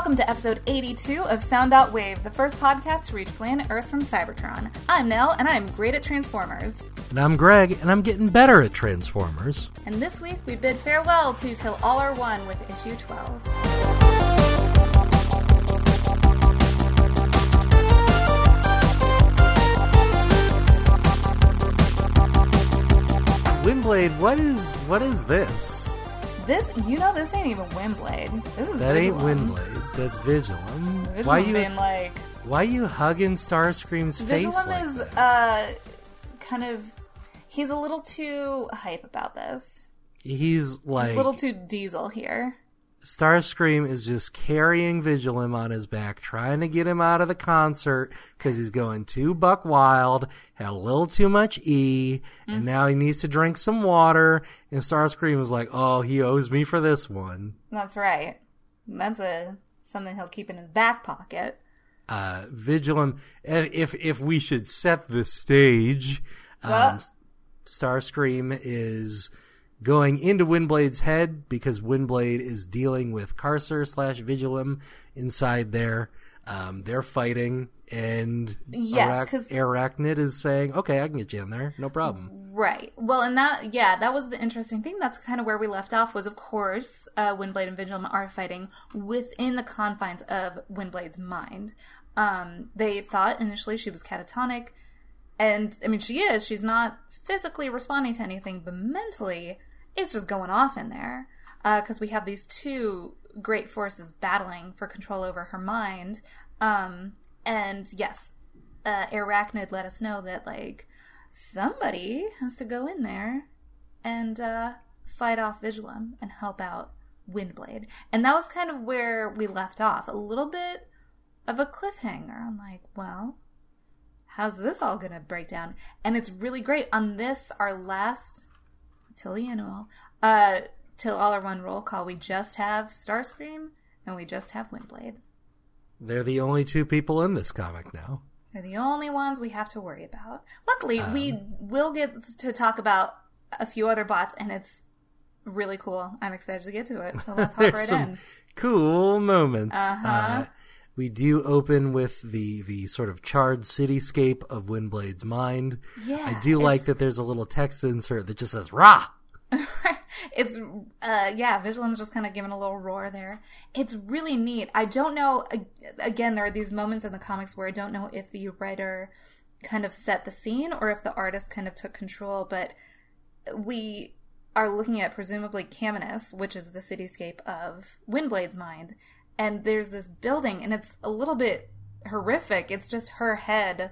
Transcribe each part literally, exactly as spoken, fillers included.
Welcome to episode eighty-two of Sound Out Wave, the first podcast to reach planet Earth from Cybertron. I'm Nell, and I am great at Transformers. And I'm Greg, and I'm getting better at Transformers. And this week, we bid farewell to Till All Are One with issue twelve. Windblade, what is what is this? This, you know, this ain't even Windblade. This is That Vigilum. ain't Windblade. That's Vigilum. Vigilum Why you being like, Why you hugging Starscream's face Vigilum like is that? uh kind of he's a little too hype about this. He's like He's a little too diesel here. Starscream is just carrying Vigilum on his back, trying to get him out of the concert because he's going too buck wild, had a little too much E, Mm-hmm. and now he needs to drink some water. And Starscream was like, "Oh, he owes me for this one." That's right. That's a something he'll keep in his back pocket. Uh, Vigilum, and if if we should set the stage, um, Well- Starscream is going into Windblade's head because Windblade is dealing with Carcer slash Vigilum inside there. Um, they're fighting, and Yes, Arach- 'cause- Arachnid is saying, "Okay, I can get you in there, no problem." Right. Well, and that, yeah, that was the interesting thing. That's kind of where we left off was, of course, uh, Windblade and Vigilum are fighting within the confines of Windblade's mind. Um, they thought initially she was catatonic, and, I mean, she is. She's not physically responding to anything, but mentally, it's just going off in there. Because uh, we have these two great forces battling for control over her mind. Um, and, yes, uh, Arachnid let us know that, like, somebody has to go in there and uh, fight off Vigilum and help out Windblade. And that was kind of where we left off. A little bit of a cliffhanger. I'm like, well, how's this all going to break down? And it's really great. On this, our last, till the annual, uh, till all our one roll call, we just have Starscream and we just have Windblade. They're the only two people in this comic now. They're the only ones we have to worry about. Luckily, Um, we will get to talk about a few other bots, and it's really cool. I'm excited to get to it. So let's hop There's right some in. cool moments. Uh-huh. Uh, we do open with the, the sort of charred cityscape of Windblade's mind. Yeah, I do like it's- that there's a little text insert that just says, "Rah!" It's, uh, yeah, Vigilum's just kind of giving a little roar there. It's really neat. I don't know, again, there are these moments in the comics where I don't know if the writer kind of set the scene or if the artist kind of took control, but we are looking at presumably Caminus, which is the cityscape of Windblade's mind, and there's this building, and it's a little bit horrific. It's just her head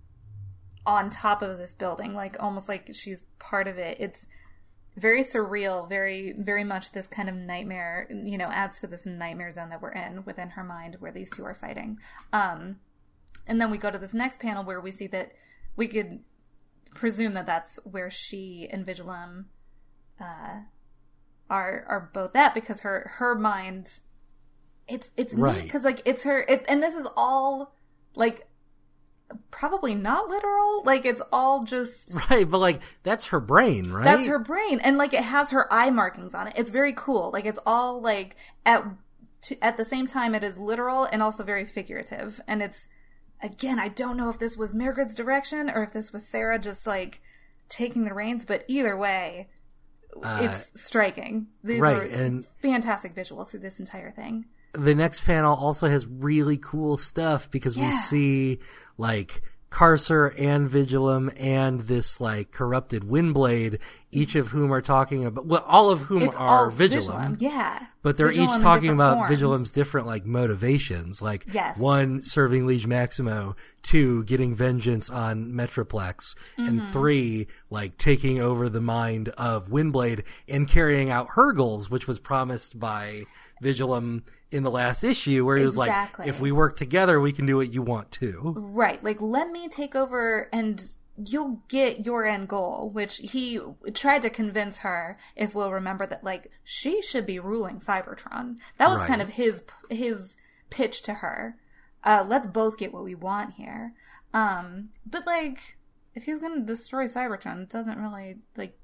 on top of this building, like almost like she's part of it. It's very surreal, very, very much this kind of nightmare, you know, adds to this nightmare zone that we're in within her mind where these two are fighting. Um, and then we go to this next panel where we see that we could presume that that's where she and Vigilum uh, are are both at, because her her mind, it's it's Right. neat because like it's her, it, and this is all like probably not literal, like it's all just Right, but like, that's her brain, right? that's her brain, and like it has her eye markings on it. It's very cool. Like it's all like at to, at the same time it is literal and also very figurative. And it's, again, I don't know if this was Margaret's direction or if this was Sarah just like taking the reins, but either way, Uh, it's striking. These right, are and- fantastic visuals through this entire thing. The next panel also has really cool stuff because we Yeah. see, like, Carcer and Vigilum and this, like, corrupted Windblade, each of whom are talking about, well, all of whom It's are all Vigilum. yeah. But they're Vigilum each in talking different about forms. Vigilum's different, like, motivations. Like, Yes. one, serving Liege Maximo, two, getting vengeance on Metroplex, Mm-hmm. and three, like, taking over the mind of Windblade and carrying out her goals, which was promised by Vigilum in the last issue, where he was Exactly. like, if we work together, we can do what you want to. Right. Like, let me take over and you'll get your end goal, which he tried to convince her, if we'll remember, that, like, she should be ruling Cybertron. That was Right. kind of his his pitch to her. Uh, let's both get what we want here. Um, but, like, if he's going to destroy Cybertron, it doesn't really, like,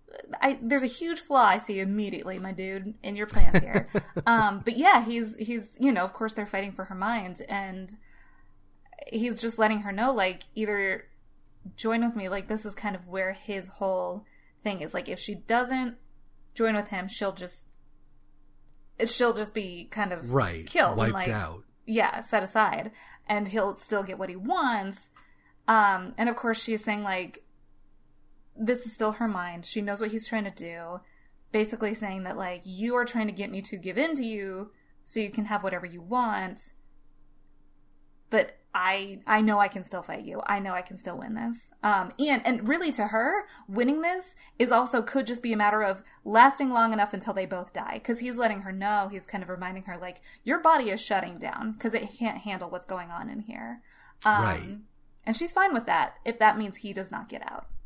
I, there's a huge flaw I see immediately, my dude, in your plans here. um, but yeah, he's, he's, you know, of course they're fighting for her mind, and he's just letting her know, like, either join with me, like, this is kind of where his whole thing is. Like, if she doesn't join with him, she'll just, she'll just be kind of right. killed. Wiped and, like, out. Yeah, set aside. And he'll still get what he wants. Um, and of course she's saying, like, this is still her mind. She knows what he's trying to do. Basically saying that, like, you are trying to get me to give in to you so you can have whatever you want. But I I know I can still fight you. I know I can still win this. Um, and, and really to her, winning this is also could just be a matter of lasting long enough until they both die. Because he's letting her know, he's kind of reminding her, like, your body is shutting down because it can't handle what's going on in here. Um, right. And she's fine with that if that means he does not get out.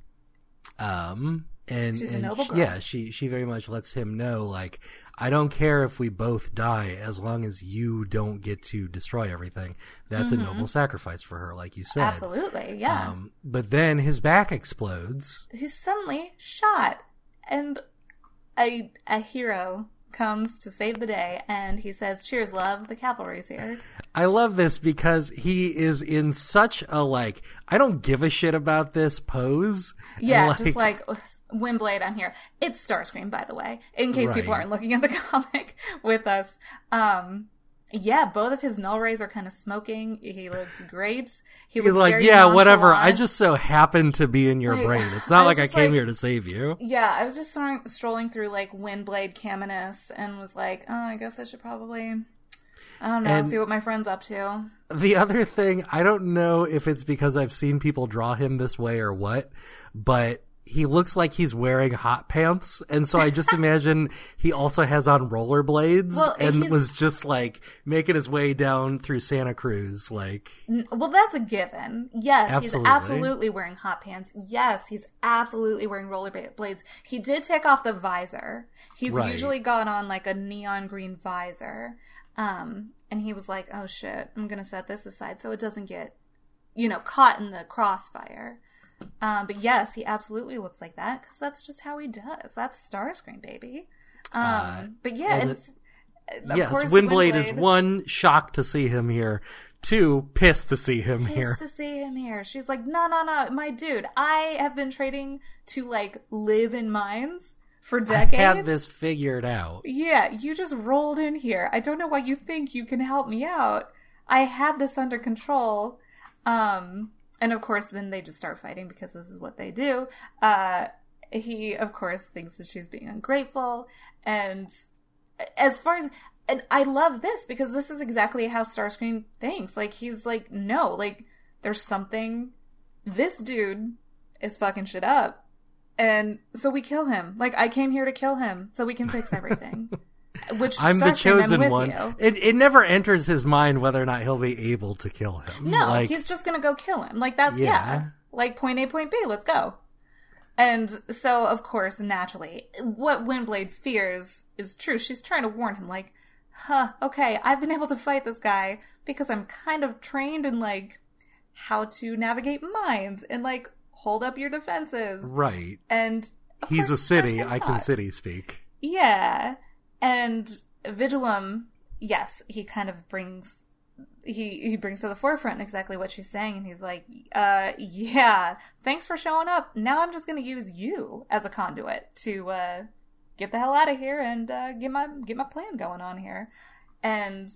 Um, and, She's a and noble she- girl. yeah, she, she very much lets him know, like, I don't care if we both die as long as you don't get to destroy everything. That's Mm-hmm. a noble sacrifice for her, like you said. Absolutely, yeah. Um, but then his back explodes. He's suddenly shot, and a a hero comes to save the day, and he says, "Cheers, love, the cavalry's here." I love this because he is in such a, like, I don't give a shit about this pose. Yeah, And, just like, Windblade, I'm here. It's Starscream, by the way, in case people Right. aren't looking at the comic with us. Um, yeah, both of his null rays are kind of smoking. He looks great. He He's looks like, very yeah, whatever. I nonchalant. just so happen to be in your Like, brain. It's I not was like I just came like- here to save you. Yeah, I was just strolling, strolling through, like, Windblade Caminus and was like, oh, I guess I should probably, I don't know, And- see what my friend's up to. The other thing, I don't know if it's because I've seen people draw him this way or what, but he looks like he's wearing hot pants, and so I just imagine he also has on rollerblades Well, and he's- was just like making his way down through Santa Cruz, like N- Well, that's a given. Yes, Absolutely. he's absolutely wearing hot pants. Yes, he's absolutely wearing rollerblades. He did take off the visor. He's Right. usually got on, like, a neon green visor. Um, and he was like, oh shit, I'm gonna set this aside so it doesn't get, you know, caught in the crossfire. Um, but yes, he absolutely looks like that because that's just how he does. That's Starscream, baby. Um, Uh, but yeah, and and, of yes, course, Windblade is Windblade- one, shocked to see him here, two, pissed to see him Pissed here. to see him here. She's like, no, no, no, my dude. I have been trading to, like, live in mines for I decades. had this figured out. Yeah, you just rolled in here. I don't know why you think you can help me out. I had this under control. Um, and of course, then they just start fighting because this is what they do. Uh, he, of course, thinks that she's being ungrateful. And as far as, and I love this because this is exactly how Starscream thinks. Like, he's like, no, like, there's something, this dude is fucking shit up. And so we kill him. Like, I came here to kill him so we can fix everything. Which I'm the Starscream, I'm chosen with one. you. It it never enters his mind whether or not he'll be able to kill him. No, like, he's just gonna go kill him. Like, that's, yeah. Yeah. Like, point A, point B, let's go. And so, of course, naturally, what Windblade fears is true. She's trying to warn him, like, huh, okay, I've been able to fight this guy because I'm kind of trained in, like, how to navigate mines and, like, hold up your defenses. right. And of He's a course, city. Starscream's I can not. city speak. Yeah. And Vigilum, yes, he kind of brings he he brings to the forefront exactly what she's saying, and he's like, uh yeah, thanks for showing up. Now I'm just gonna use you as a conduit to uh get the hell out of here and uh get my get my plan going on here. And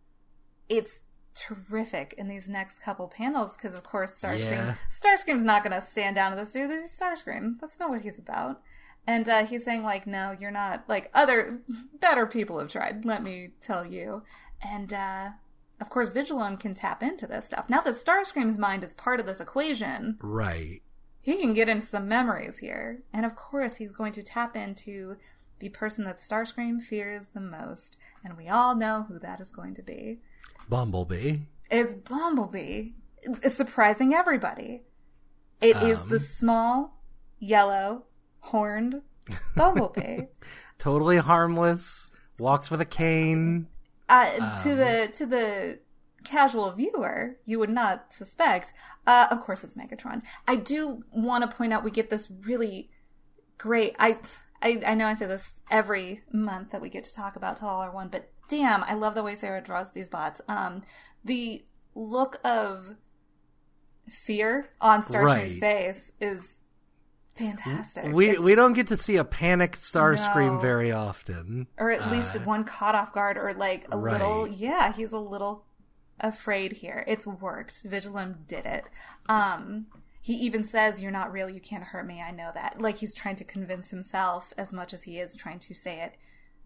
it's terrific in these next couple panels because, of course, Starscream Yeah. Starscream's not gonna stand down to this dude. He's Starscream. That's not what he's about. And uh, he's saying, like, no, you're not. Like, other better people have tried, let me tell you. And, uh, of course, Vigilum can tap into this stuff. Now that Starscream's mind is part of this equation, Right. he can get into some memories here. And, of course, he's going to tap into the person that Starscream fears the most. And we all know who that is going to be. Bumblebee. It's Bumblebee. It's surprising everybody. It is Um. the small, yellow, horned Bumblebee. Totally harmless. Walks with a cane. Uh, to Um. the to the casual viewer, you would not suspect. Uh, of course, it's Megatron. I do want to point out we get this really great. I, I I know I say this every month that we get to talk about Tall R one, but damn, I love the way Sarah draws these bots. Um, the look of fear on Starscream's right. face is fantastic. We it's, we don't get to see a panicked Starscream no. very often, or at least uh, one caught off guard, or like a right. little. Yeah, he's a little afraid here. It's worked. Vigilum did it. Um, he even says, "You're not real. You can't hurt me. I know that." Like he's trying to convince himself as much as he is trying to say it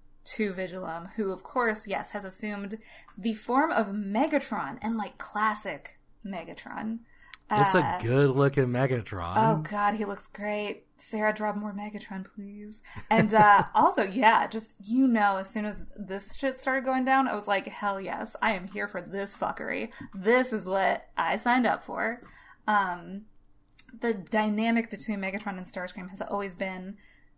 to Vigilum, who, of course, yes, has assumed the form of Megatron, and like classic Megatron. It's uh, a good-looking Megatron. Oh, God, he looks great. Sarah, drop more Megatron, please. And uh, also, yeah, just, you know, as soon as this shit started going down, I was like, hell yes, I am here for this fuckery. This is what I signed up for. Um, the dynamic between Megatron and Starscream has always been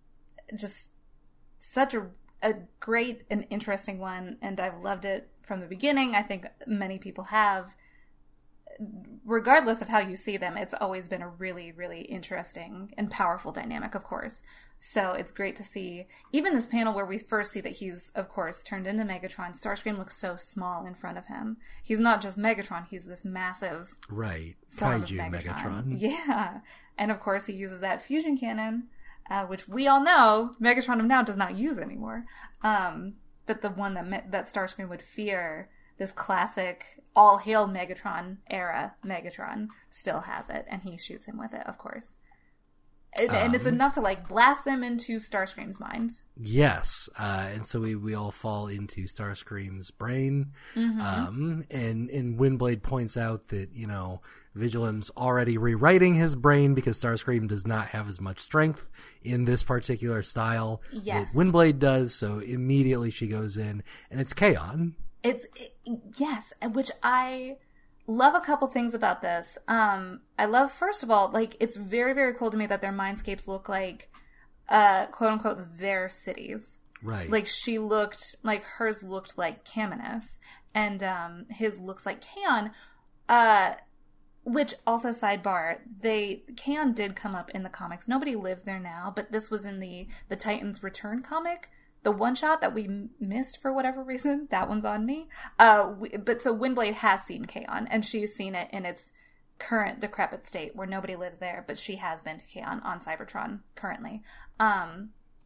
just such a, a great and interesting one, and I've loved it from the beginning. I think many people have. Regardless of how you see them, it's always been a really, really interesting and powerful dynamic, of course. So it's great to see, even this panel where we first see that he's, of course, turned into Megatron. Starscream looks so small in front of him. He's not just Megatron, he's this massive right. form Kaiju of Megatron. Megatron. Yeah. And of course he uses that fusion cannon, uh, which we all know Megatron of now does not use anymore. Um, but the one that, Me- that Starscream would fear, this classic all-hail Megatron era Megatron, still has it, and he shoots him with it, of course. And, um, and it's enough to, like, blast them into Starscream's mind. Yes, uh, and so we, we all fall into Starscream's brain, Mm-hmm. um, and, and Windblade points out that, you know, Vigilum's already rewriting his brain because Starscream does not have as much strength in this particular style Yes. that Windblade does, so immediately she goes in, and it's Kaon. It's it, yes, which I love a couple things about this. Um, I love, first of all, like it's very, very cool to me that their mindscapes look like, uh, quote unquote, their cities. Right. Like she looked like hers looked like Caminus, and um, his looks like Kaon. Uh, which also sidebar, they Kaon did come up in the comics. Nobody lives there now, but this was in the the Titans Return comic. The one shot that we missed for whatever reason, that one's on me. Uh, we, but so Windblade has seen Kaon, and she's seen it in its current decrepit state where nobody lives there, but she has been to Kaon on Cybertron currently. Um,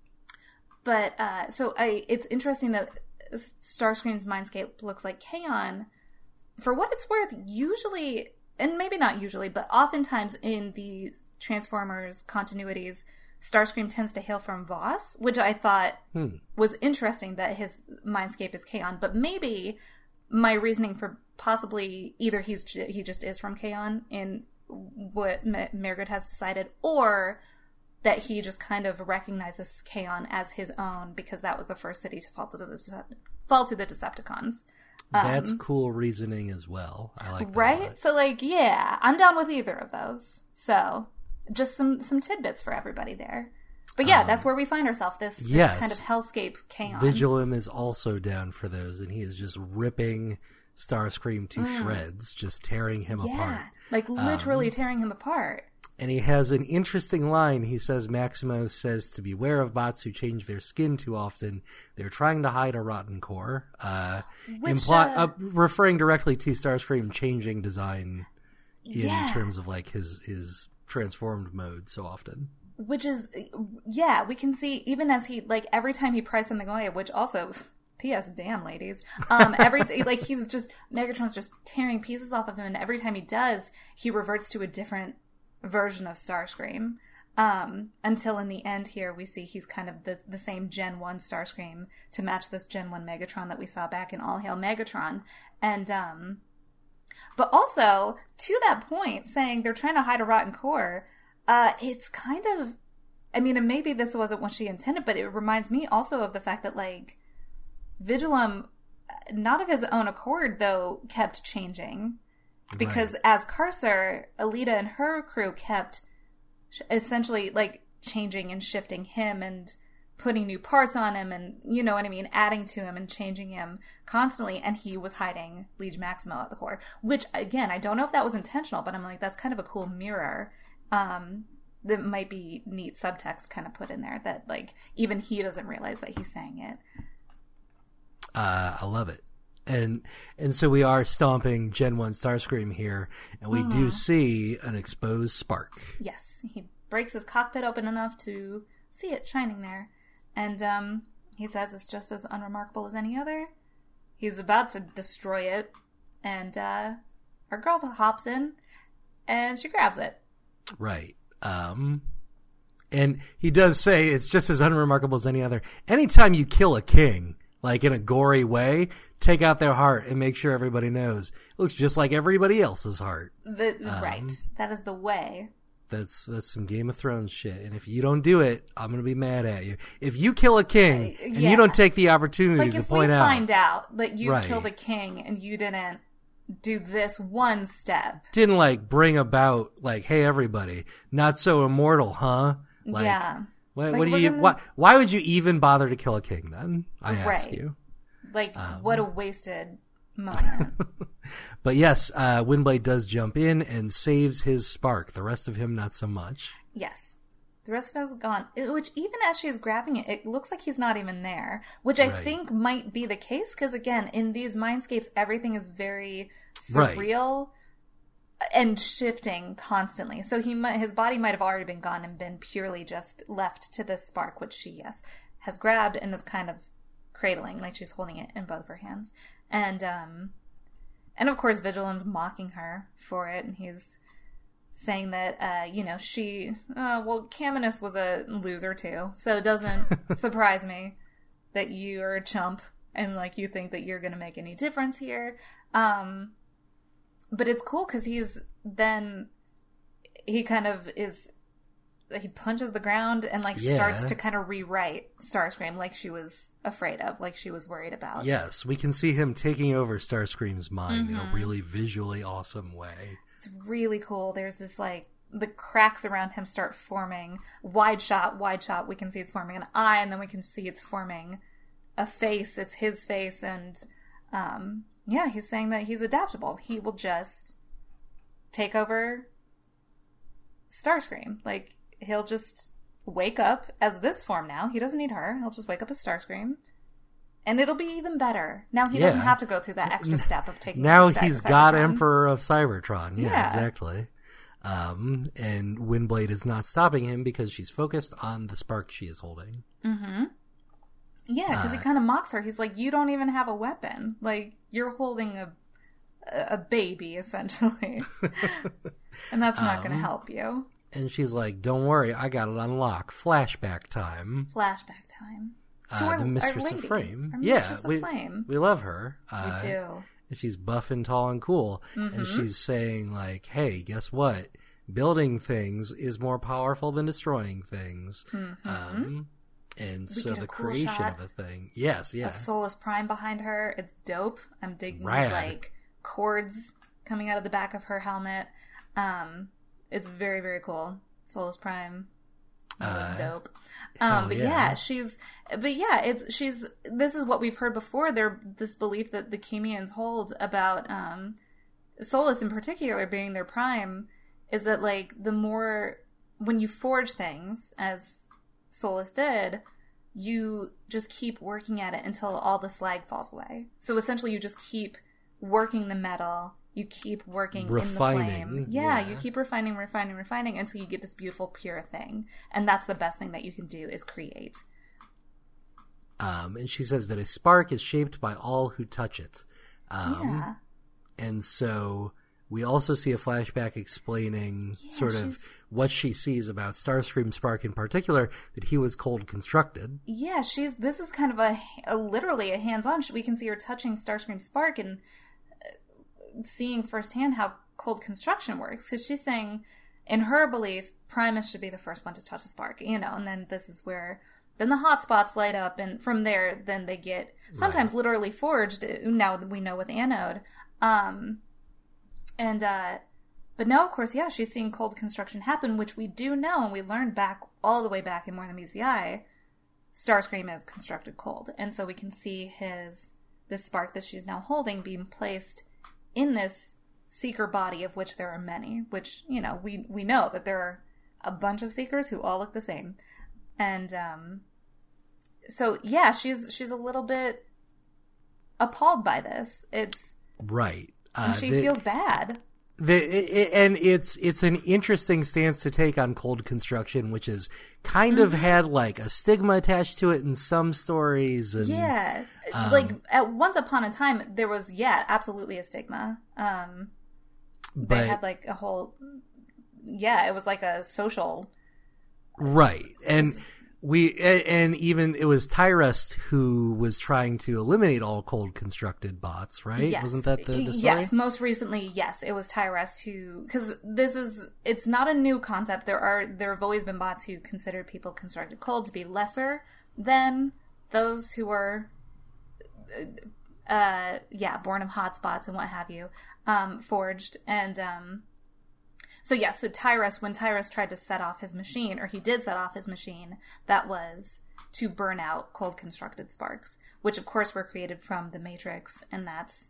but uh, so I, it's interesting that Starscream's mindscape looks like Kaon. For what it's worth, usually, and maybe not usually, but oftentimes in the Transformers continuities, Starscream tends to hail from Voss, which I thought hmm. was interesting that his mindscape is Kaon. But maybe my reasoning for possibly either he's he just is from Kaon in what Margaret has decided, or that he just kind of recognizes Kaon as his own because that was the first city to fall to the fall to the Decepticons. That's um, cool reasoning as well. I like that. Right? So, like, yeah, I'm down with either of those. So, just some, some tidbits for everybody there. But yeah, um, that's where we find ourselves, this, this yes. kind of hellscape Kaon. Vigilum is also down for those, and he is just ripping Starscream to mm. shreds, just tearing him yeah, apart. like literally um, tearing him apart. And he has an interesting line. He says, Maximo says to beware of bots who change their skin too often. They're trying to hide a rotten core. Uh, Which, impli- uh, uh, referring directly to Starscream changing design in yeah. terms of like his, his transformed mode so often. Which is, yeah, we can see even as he, like every time he pries something away, which also... P S damn ladies. Um, every like he's just Megatron's just tearing pieces off of him, and every time he does, he reverts to a different version of Starscream. Um, until in the end here we see he's kind of the the same Gen one Starscream to match this Gen one Megatron that we saw back in All Hail Megatron. And um but also to that point, saying they're trying to hide a rotten core, uh, it's kind of I mean, and maybe this wasn't what she intended, but it reminds me also of the fact that like Vigilum, not of his own accord, though, kept changing. Because right. as Carcer, Alita and her crew kept essentially, like, changing and shifting him and putting new parts on him and, you know what I mean, adding to him and changing him constantly. And he was hiding Liege Maximo at the core. Which, again, I don't know if that was intentional, but I'm like, that's kind of a cool mirror. Um, that might be neat subtext kind of put in there that, like, even he doesn't realize that he's saying it. Uh, I love it. And and so we are stomping Gen one Starscream here, and we mm. do see an exposed spark. Yes, he breaks his cockpit open enough to see it shining there. And um, he says it's just as unremarkable as any other. He's about to destroy it, and uh, our girl hops in, and she grabs it. Right. Um, and he does say it's just as unremarkable as any other. Anytime you kill a king, like in a gory way, take out their heart and make sure everybody knows. It looks just like everybody else's heart. The, um, right. That is the way. That's that's some Game of Thrones shit. And if you don't do it, I'm going to be mad at you. If you kill a king uh, and yeah. you don't take the opportunity like to point out. Like if we find out that you right. killed a king and you didn't do this one step. Didn't like bring about like, hey, everybody, not so immortal, huh? Like, yeah. What, like what do you? Gonna... Why? Why would you even bother to kill a king? Then I ask right. you. Like, um, what a wasted moment. But yes, uh, Windblade does jump in and saves his spark. The rest of him, not so much. Yes. The rest of us is gone. Which, even as she's grabbing it, it looks like he's not even there. Which I right. think might be the case, because again, in these mindscapes, everything is very surreal. Right. And shifting constantly. So he might, his body might have already been gone and been purely just left to this spark, which she, yes, has grabbed and is kind of cradling, like she's holding it in both of her hands. And, um, and of course, Vigilum's mocking her for it, and he's saying that, uh, you know, she, uh, well, Caminus was a loser too, so it doesn't surprise me that you're a chump and, like, you think that you're gonna make any difference here. Um... But it's cool because he's then, he kind of is, he punches the ground and like yeah. starts to kind of rewrite Starscream like she was afraid of, like she was worried about. Yes, we can see him taking over Starscream's mind mm-hmm. in a really visually awesome way. It's really cool. There's this like, the cracks around him start forming. Wide shot, wide shot, we can see it's forming an eye, and then we can see it's forming a face. It's his face, and um... yeah, he's saying that he's adaptable. He will just take over Starscream. Like, he'll just wake up as this form now. He doesn't need her. He'll just wake up as Starscream. And it'll be even better. Now he yeah. doesn't have to go through that extra step of taking Now over he's Cybertron. God Emperor of Cybertron. Yeah, yeah. exactly. Um, and Windblade is not stopping him because she's focused on the spark she is holding. Mm-hmm. Yeah, because uh, he kind of mocks her. He's like, you don't even have a weapon. Like, you're holding a a baby, essentially. And that's not um, going to help you. And she's like, don't worry, I got it on lock. Flashback time. Flashback time. To uh, our, the Mistress our lady, of Frame. Our yeah, Mistress we, of Flame. we love her. Uh, we do. And she's buff and tall and cool. Mm-hmm. And she's saying, like, hey, guess what? Building things is more powerful than destroying things. Mm-hmm. Um And we so the cool creation of a thing. Yes, yeah. Of Solus Prime behind her. It's dope. I'm digging Rad. these, like, cords coming out of the back of her helmet. Um, it's very, very cool. Solus Prime. Uh, dope. Um, but yeah. yeah, she's, but yeah, it's, she's, this is what we've heard before. There, this belief that the Chemians hold about, um, Solus in particular being their prime is that, like, the more, when you forge things, as Solus did, you just keep working at it until all the slag falls away. So essentially you just keep working the metal, you keep working refining, in the flame. Yeah, yeah, you keep refining, refining, refining until you get this beautiful, pure thing. And that's the best thing that you can do, is create. Um, and she says that a spark is shaped by all who touch it. Um, yeah. And so we also see a flashback explaining yeah, sort of what she sees about Starscream Spark in particular, that he was cold constructed. Yeah, she's. This is kind of a, a literally a hands-on. We can see her touching Starscream Spark and seeing firsthand how cold construction works. Because she's saying, in her belief, Primus should be the first one to touch a spark, you know, and then this is where, then the hot spots light up, and from there, then they get sometimes right. literally forged, now we know with Anode. Um, and, uh, but now, of course, yeah, she's seeing cold construction happen, which we do know, and we learned back, all the way back in More Than Meets the Eye, Starscream is constructed cold. And so we can see his, this spark that she's now holding being placed in this seeker body, of which there are many, which, you know, we, we know that there are a bunch of Seekers who all look the same. And um, so, yeah, she's she's a little bit appalled by this. It's right. Uh, and she the, feels bad. The, it, and it's it's an interesting stance to take on cold construction, which is kind mm-hmm. of had like a stigma attached to it in some stories. And, yeah, um, like at once upon a time, there was yeah, absolutely a stigma. Um, but, they had like a whole yeah, it was like a social right, and we and even it was Tyrest who was trying to eliminate all cold constructed bots, right? Yes. Wasn't that the, the story? Yes, most recently, yes, it was Tyrest who, because this is, it's not a new concept. There are, there have always been bots who consider people constructed cold to be lesser than those who are, uh, yeah, born of hotspots and what have you, um, forged. And, um, so yes, yeah, so Tyrest, when Tyrest tried to set off his machine, or he did set off his machine, that was to burn out cold constructed sparks, which of course were created from the Matrix, and that's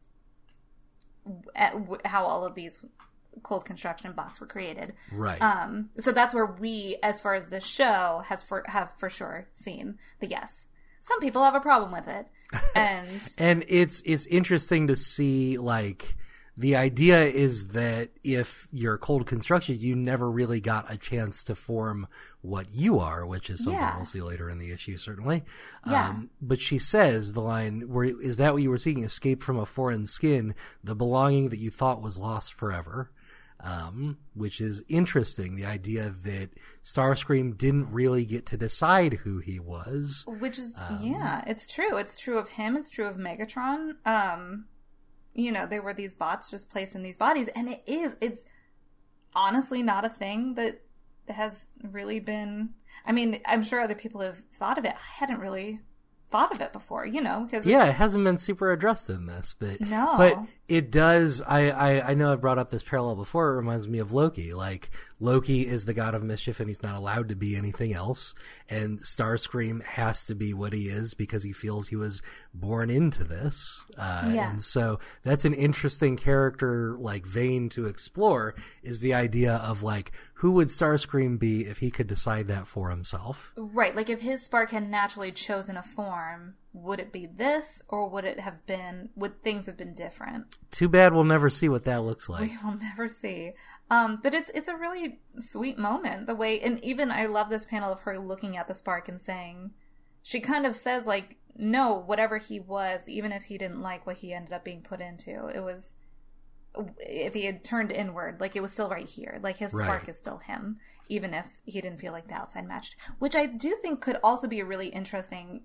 how all of these cold construction bots were created. Right. Um, so that's where we, as far as the show, has for have for sure seen the yes. Some people have a problem with it, and and it's it's interesting to see like. The idea is that if you're cold construction, you never really got a chance to form what you are, which is something yeah. we'll see later in the issue, certainly. Yeah. Um, but she says, the line, where, is that what you were seeking? Escape from a foreign skin, the belonging that you thought was lost forever. Um, which is interesting. The idea that Starscream didn't really get to decide who he was. Which is, um, yeah, it's true. It's true of him. It's true of Megatron. Um... You know, there were these bots just placed in these bodies. And it is, it's honestly not a thing that has really been, I mean, I'm sure other people have thought of it. I hadn't really thought of it before, you know, because yeah, it hasn't been super addressed in this, but no, but it does. I, I I know I've brought up this parallel before. It reminds me of Loki. Like Loki is the god of mischief, and he's not allowed to be anything else. And Starscream has to be what he is because he feels he was born into this. Uh, yeah. And so that's an interesting character like vein to explore. Is the idea of like who would Starscream be if he could decide that for himself? Right. Like if his spark had naturally chosen a form, would it be this, or would it have been, would things have been different? Too bad we'll never see what that looks like. We will never see. Um, but it's it's a really sweet moment, the way, and even I love this panel of her looking at the spark and saying, she kind of says like, no, whatever he was, even if he didn't like what he ended up being put into, it was, if he had turned inward, like it was still right here. Like his spark right. is still him, even if he didn't feel like the outside matched. Which I do think could also be a really interesting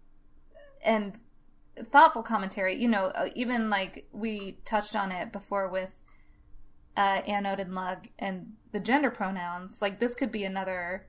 and thoughtful commentary. You know, uh, even like we touched on it before with uh, Anode and Lug and the gender pronouns. Like this could be another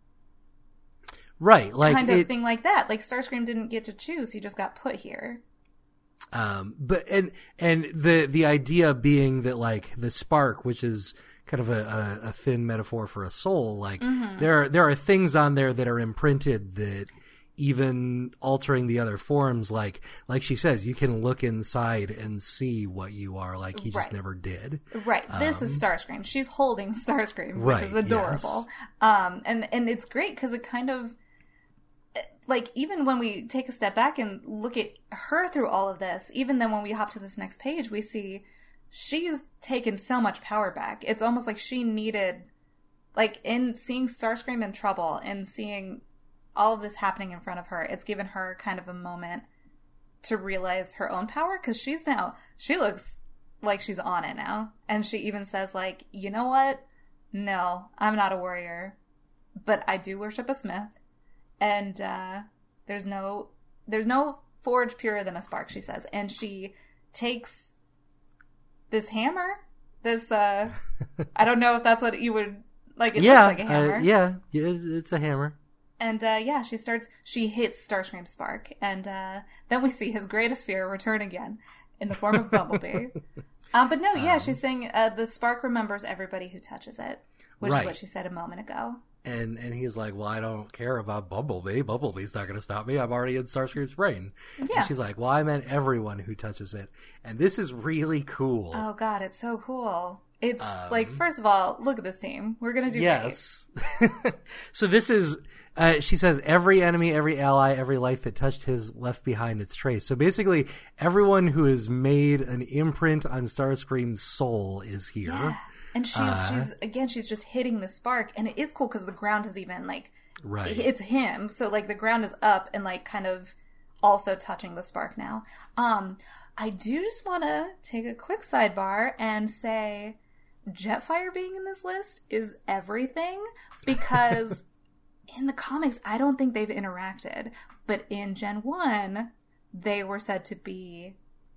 right, like kind of it, thing like that. Like Starscream didn't get to choose; he just got put here. Um, but and and the the idea being that like the spark, which is kind of a, a, a thin metaphor for a soul, like mm-hmm. there are, there are things on there that are imprinted that even altering the other forms, like like she says, you can look inside and see what you are. Like he just right. never did. Right. Um, this is Starscream. She's holding Starscream, which right, is adorable. Yes. Um, and and it's great because it kind of. Like, even when we take a step back and look at her through all of this, even then when we hop to this next page, we see she's taken so much power back. It's almost like she needed, like, in seeing Starscream in trouble and seeing all of this happening in front of her, it's given her kind of a moment to realize her own power, because she's now, she looks like she's on it now. And she even says, like, you know what? No, I'm not a warrior, but I do worship a smith. And uh, there's no there's no forge purer than a spark, she says. And she takes this hammer, this, uh, I don't know if that's what you would, like, it yeah, looks like a hammer. Uh, yeah, it's a hammer. And, uh, yeah, she starts, she hits Starscream's spark. And uh, then we see his greatest fear return again in the form of Bumblebee. um, but no, yeah, um, she's saying uh, the spark remembers everybody who touches it, which right. is what she said a moment ago. And and he's like, well, I don't care about Bumblebee. Bumblebee's not going to stop me. I'm already in Starscream's brain. Yeah. And she's like, well, I meant everyone who touches it. And this is really cool. Oh, God, it's so cool. It's Um, like, first of all, look at this team. We're going to do Yes. So this is, uh, she says, every enemy, every ally, every life that touched his left behind its trace. So basically, everyone who has made an imprint on Starscream's soul is here. Yeah. And she's, Uh, she's again, she's just hitting the spark. And it is cool because the ground is even, like, Right. it's him. So, like, the ground is up and, like, kind of also touching the spark now. Um, I do just want to take a quick sidebar and say Jetfire being in this list is everything, because in the comics, I don't think they've interacted, but in Gen one, they were said to be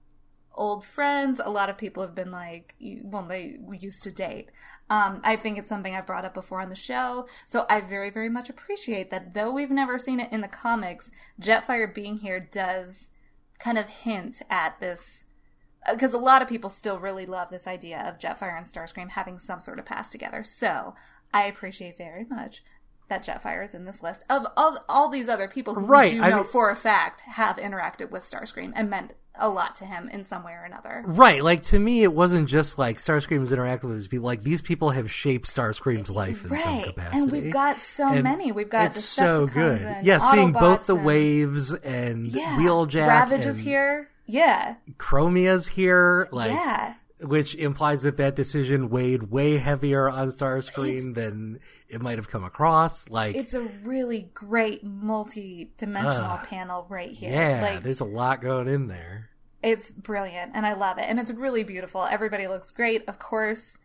old friends. A lot of people have been like, well, they used to date. Um, I think it's something I've brought up before on the show, so I very, very much appreciate that though we've never seen it in the comics, Jetfire being here does kind of hint at this, because a lot of people still really love this idea of Jetfire and Starscream having some sort of past together. So I appreciate very much that Jetfire is in this list of, of all these other people who Right, we do I know mean- for a fact have interacted with Starscream and meant a lot to him in some way or another. Right. Like, to me, it wasn't just like Starscream's interacting with these people. Like, these people have shaped Starscream's life in some Right, capacity. and we've got so And many. We've got it's so Decepticons good. and Yeah, seeing both Autobots the and- waves and Yeah, Wheeljack Ravage and is here. Yeah, Chromia's here. Like, yeah. which implies that that decision weighed way heavier on Starscream than it might have come across. Like, It's a really great multi-dimensional Uh, panel right here. yeah, like, there's a lot going in there. it's brilliant, and I love it, and it's really beautiful. Everybody looks great, of course.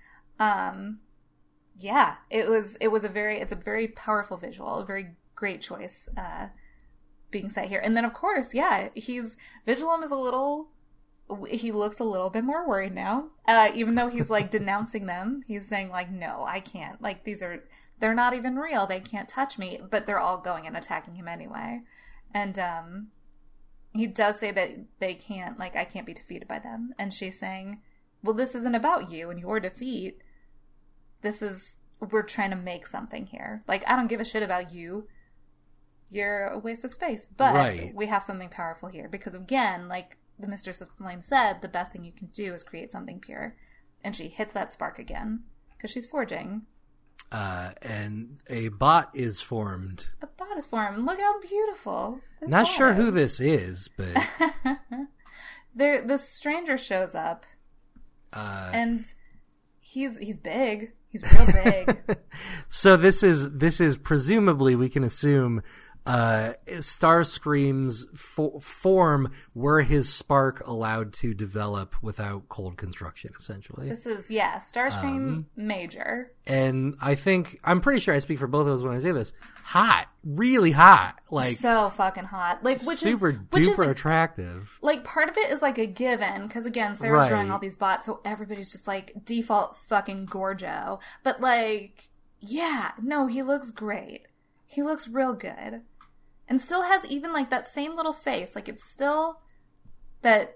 Um, yeah, it was. It was a very. It's a very powerful visual. A very great choice uh, being set here, and then of course, yeah, he's Vigilum is a little. He looks a little bit more worried now, uh, even though he's like denouncing them. He's saying like, "No, I can't. Like these are. They're not even real. They can't touch me." But they're all going and attacking him anyway, and um. He does say that they can't, like, I can't be defeated by them. And she's saying, well, this isn't about you and your defeat. This is, we're trying to make something here. Like, I don't give a shit about you. You're a waste of space. But Right. we have something powerful here. Because, again, like the Mistress of Flame said, the best thing you can do is create something pure. And she hits that spark again. Because she's forging. Uh, and a bot is formed. A bot is formed. Look how beautiful. this Not bot sure is. who this is, but there, the stranger shows up. uh, And he's he's big. He's real big. so this is this is presumably, we can assume, uh, Starscream's fo- form were his spark allowed to develop without cold construction, essentially. This is, yeah, Starscream Um, Major. And I think, I'm pretty sure I speak for both of us when I say this, hot, really hot, like So fucking hot. Like, which super is, which duper is, attractive. like, part of it is like a given, because again, Sarah's Right. drawing all these bots, so everybody's just like default fucking Gorgo. But like, yeah, no, he looks great. He looks real good. And still has even like that same little face. Like, it's still that,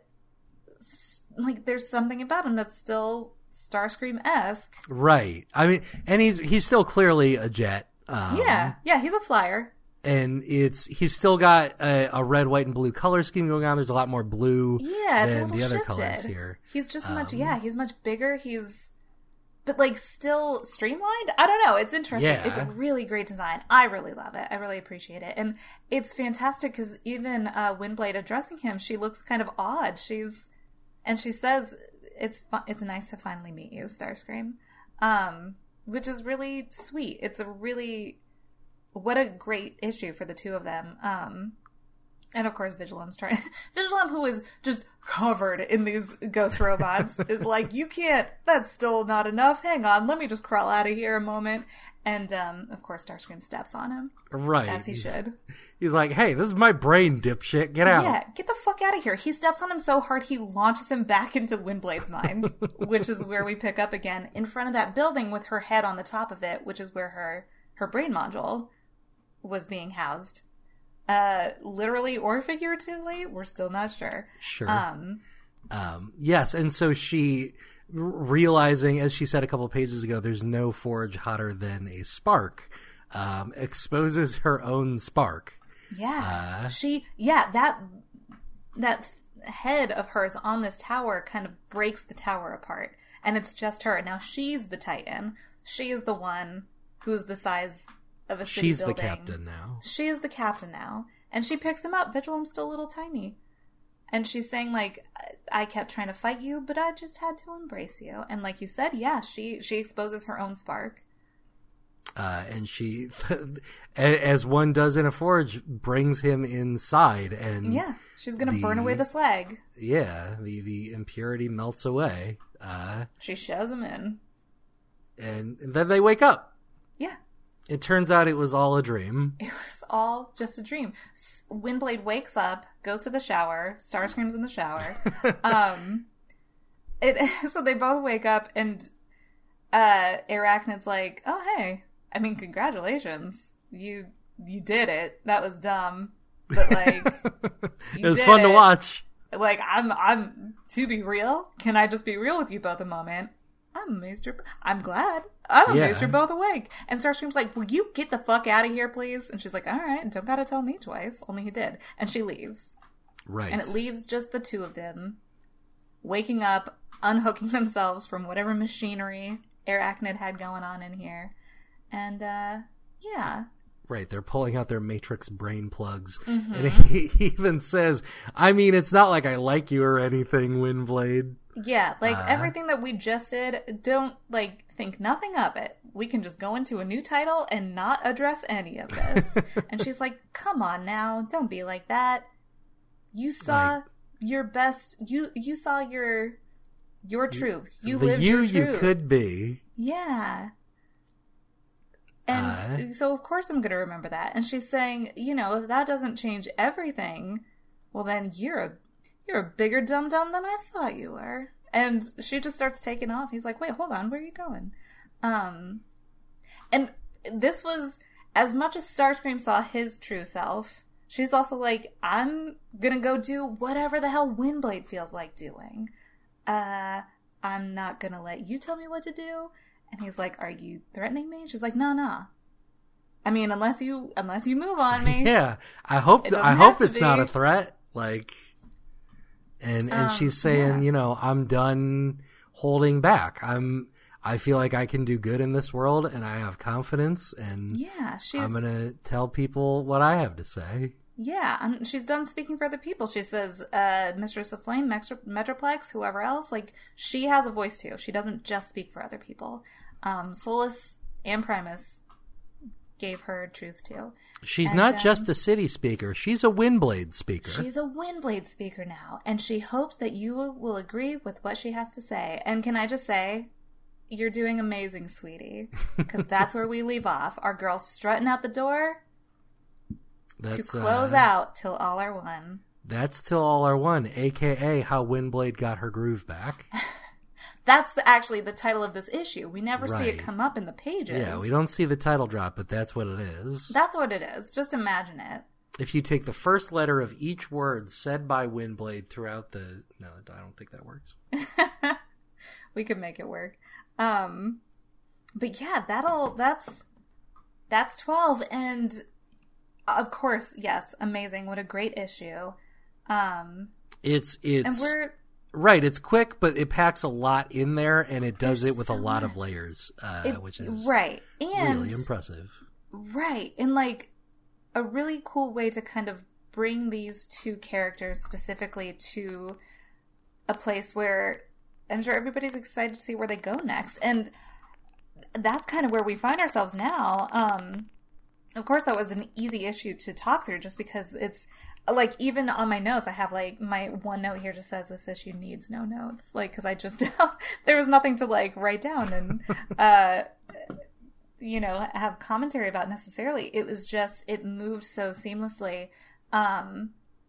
like, there's something about him that's still Starscream-esque. Right. I mean, and he's he's still clearly a jet. Um, Yeah, yeah, he's a flyer. And it's he's still got a, a red, white, and blue color scheme going on. There's a lot more blue Yeah, it's a than little the other shifted. colors here. He's just much, Um, yeah, he's much bigger. He's, but like still streamlined. I don't know. It's interesting. Yeah. It's a really great design. I really love it. I really appreciate it, and it's fantastic because even uh, Windblade addressing him, she looks kind of odd. She's, and she says, "It's fu- it's nice to finally meet you, Starscream," um, which is really sweet. It's a really, what a great issue for the two of them. Um, And of course, Vigilum's trying. Vigilum, who is just covered in these ghost robots, is like, "You can't. That's still not enough. Hang on, let me just crawl out of here a moment." And um, of course, Starscream steps on him, Right. as he should. He's like, "Hey, this is my brain, dipshit. Get out." Yeah, get the fuck out of here. He steps on him so hard he launches him back into Windblade's mind, which is where we pick up again in front of that building with her head on the top of it, which is where her her brain module was being housed. Uh, literally or figuratively, we're still not sure. Sure. Um, Um, yes, and so she, r- realizing, as she said a couple pages ago, there's no forge hotter than a spark, um, exposes her own spark. yeah, Uh, she, yeah, that, that, head of hers on this tower kind of breaks the tower apart. And it's just her. Now she's the Titan. She is the one who's the size of a city She's building. the captain now. She is the captain now. And she picks him up. Vigilam's still a little tiny. And she's saying, like, I kept trying to fight you, but I just had to embrace you. And like you said, yeah, she, she exposes her own spark. Uh, and she, as one does in a forge, brings him inside. And yeah, she's going to burn away the slag. Yeah, the, the impurity melts away. Uh, she shoves him in. And, and then they wake up. Yeah. It turns out it was all a dream. It was all just a dream. Windblade wakes up, goes to the shower, Starscream's in the shower. um, it so they both wake up, and uh, Arachnid's like, "Oh hey, I mean, congratulations, you you did it. That was dumb, but like, it was fun it. to watch. Like, I'm I'm to be real. Can I just be real with you both a moment? I'm amazed you're... I'm glad. I'm amazed yeah. you're both awake." And Starscream's like, "Will you get the fuck out of here, please?" And she's like, "All right, don't gotta tell me twice. Only he did." And she leaves. Right. And it leaves just the two of them waking up, unhooking themselves from whatever machinery Arachnid had going on in here. And, uh, yeah. Right, they're pulling out their Matrix brain plugs. Mm-hmm. And he, he even says, "I mean, it's not like I like you or anything, Windblade." Yeah, like, uh, everything that we just did, don't, like, think nothing of it. We can just go into a new title and not address any of this. And she's like, "Come on now, don't be like that. You saw like, your best, you you saw your, your truth. You the lived you your truth. you could be." Yeah. And uh, so, of course, I'm going to remember that. And she's saying, you know, if that doesn't change everything, well, then you're a you're a bigger dum-dum than I thought you were. And she just starts taking off. He's like, "Wait, hold on. Where are you going?" Um, and this was, as much as Starscream saw his true self, she's also like, "I'm going to go do whatever the hell Windblade feels like doing. Uh, I'm not going to let you tell me what to do." And he's like, "Are you threatening me?" She's like, "No, no. I mean, unless you unless you move on me." Yeah, I hope th- I hope it's be. not a threat. Like, and and um, she's saying, yeah. you know, "I'm done holding back. I'm I feel like I can do good in this world, and I have confidence, and yeah, she's... I'm gonna tell people what I have to say." Yeah, and she's done speaking for other people. She says, uh, Mistress of Flame, Metro- Metroplex, whoever else, like, she has a voice too. She doesn't just speak for other people. Um, Solus and Primus gave her truth too. She's and, not um, just a city speaker. She's a Windblade speaker. She's a Windblade speaker now, and she hopes that you will agree with what she has to say. And can I just say, you're doing amazing, sweetie, because that's where we leave off. Our girl strutting out the door... That's, to close uh, out Till All Are One. That's Till All Are One, a k a how Windblade got her groove back. That's the, actually the title of this issue. We never right. see it come up in the pages. Yeah, we don't see the title drop, but that's what it is. That's what it is. Just imagine it. If you take the first letter of each word said by Windblade throughout the... No, I don't think that works. We could make it work. Um, but yeah, that'll... That's... That's twelve, and... Of course, yes, amazing. What a great issue. Um, it's it's and we're, right. It's quick, but it packs a lot in there, and it does it with so a lot much. of layers, uh, it, which is right and really impressive. Right, and like a really cool way to kind of bring these two characters specifically to a place where I'm sure everybody's excited to see where they go next, and that's kind of where we find ourselves now. Um, Of course, that was an easy issue to talk through just because it's, like, even on my notes, I have, like, my one note here just says this issue needs no notes. Like, because I just, there was nothing to, like, write down and, uh, you know, have commentary about necessarily. It was just, it moved so seamlessly. Um,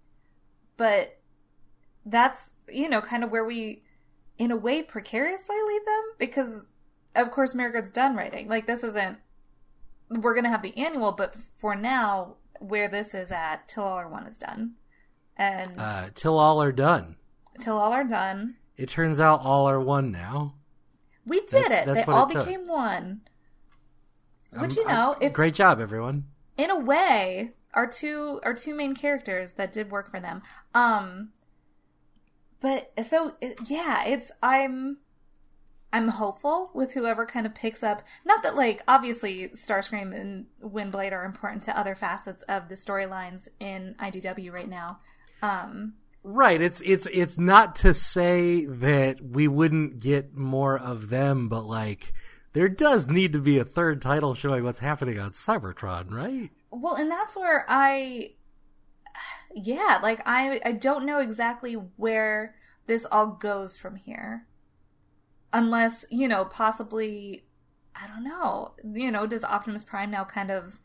but that's, you know, kind of where we, in a way, precariously leave them because, of course, Marigold's done writing. Like, this isn't, we're going to have the annual, but for now, where this is at, Till All Are One is done. And uh, Till All Are Done. Till All Are Done. It turns out all are one now. We did that's, it. that's they all it became one. Which, I'm, you know, I'm, if great job, everyone. In a way, our two our two main characters that did work for them. Um, but so yeah, it's I'm I'm hopeful with whoever kind of picks up. Not that like obviously Starscream and Windblade are important to other facets of the storylines in I D W right now. Um, right. It's it's it's not to say that we wouldn't get more of them, but like there does need to be a third title showing what's happening on Cybertron, right? Well, and that's where I, yeah, like I I don't know exactly where this all goes from here. Unless, you know, possibly, I don't know, you know, does Optimus Prime now kind of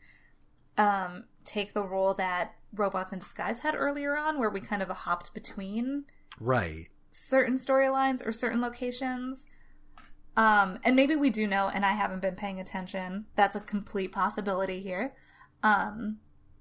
um, take the role that Robots in Disguise had earlier on, where we kind of hopped between right certain storylines or certain locations? Um, and maybe we do know, and I haven't been paying attention. That's a complete possibility here. Um,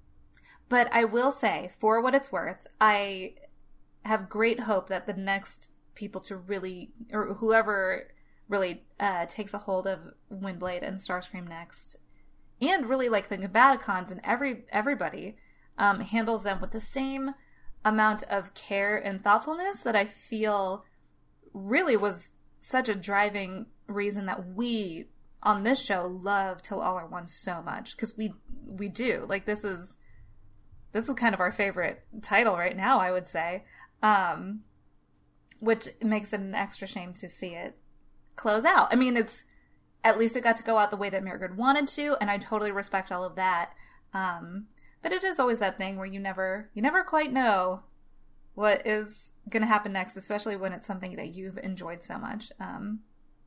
but I will say, for what it's worth, I have great hope that the next people to really, or whoever really uh, takes a hold of Windblade and Starscream next, and really like the Combaticons and every everybody um, handles them with the same amount of care and thoughtfulness that I feel really was such a driving reason that we on this show love Till All Are One so much, because we we do like this is this is kind of our favorite title right now, I would say. Um, which makes it an extra shame to see it close out. I mean, it's at least it got to go out the way that Mirgrid wanted to, and I totally respect all of that. Um, but it is always that thing where you never you never quite know what is going to happen next, especially when it's something that you've enjoyed so much. Um,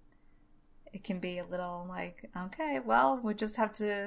it can be a little like, okay, well, we just have to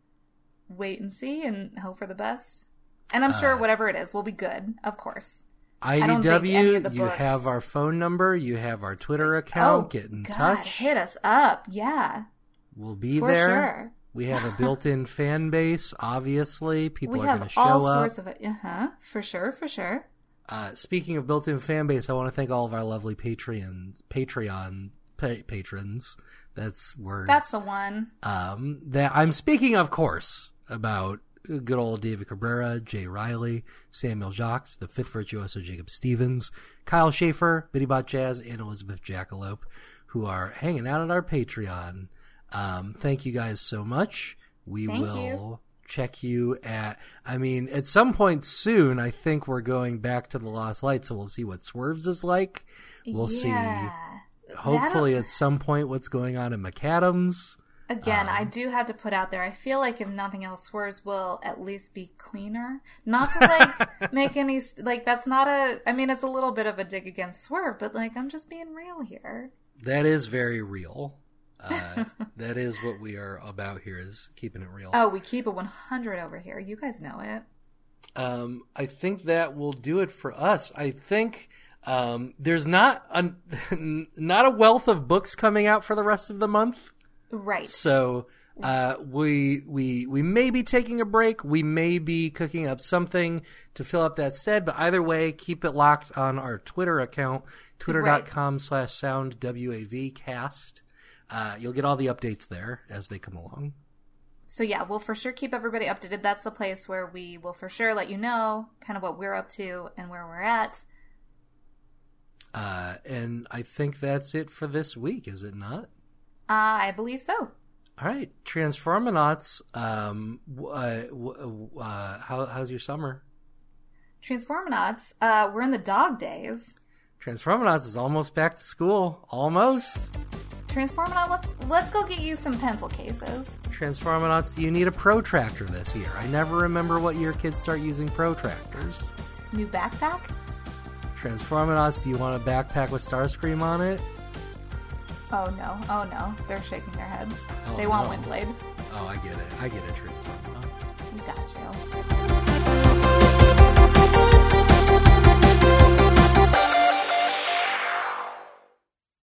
wait and see and hope for the best. And I'm sure uh, whatever it is will be good, of course. I D W, you books... have our phone number, you have our Twitter account, oh, get in God, touch. Hit us up, yeah. We'll be For there. Sure. We have a built-in fan base, obviously. People we are going to show up. We have all sorts of it, uh-huh, for sure, for sure. Uh, speaking of built-in fan base, I want to thank all of our lovely Patreon, Patreon pa- patrons. That's word. That's the one. Um, that I'm speaking, of course, about good old David Cabrera, Jay Riley, Samuel Jacques, the fifth virtuoso Jacob Stevens, Kyle Schaefer, Bittybot Jazz, and Elizabeth Jackalope, who are hanging out at our Patreon. Um, thank you guys so much. We thank will you. check you at, I mean, at some point soon, I think we're going back to the Lost Light, so we'll see what Swerves is like. We'll yeah. see, hopefully That'll... at some point, what's going on in McAdams. Again, um, I do have to put out there, I feel like if nothing else, Swerves will at least be cleaner. Not to, like, make any, like, that's not a, I mean, it's a little bit of a dig against Swerve, but, like, I'm just being real here. That is very real. Uh, that is what we are about here, is keeping it real. Oh, we keep it one hundred over here. You guys know it. Um, I think that will do it for us. I think um, there's not a, not a wealth of books coming out for the rest of the month. Right. So uh, we we we may be taking a break. We may be cooking up something to fill up that stead. But either way, keep it locked on our Twitter account, twitter.com right. slash sound W A V cast. Uh, you'll get all the updates there as they come along. So yeah, we'll for sure keep everybody updated. That's the place where we will for sure let you know kind of what we're up to and where we're at. Uh, and I think that's it for this week, is it not? Uh, I believe so. All right, Transformanauts. Um, uh, uh, how, how's your summer? Transformanauts. Uh, we're in the dog days. Transformanauts is almost back to school. Almost. Transformanauts. Let's let's go get you some pencil cases. Transformanauts. Do you need a protractor this year? I never remember what year kids start using protractors. New backpack. Transformanauts. Do you want a backpack with Starscream on it? Oh no, oh no. They're shaking their heads. Oh, they want no. Windblade. Oh, I get it. I get it, Transformanauts. We got you.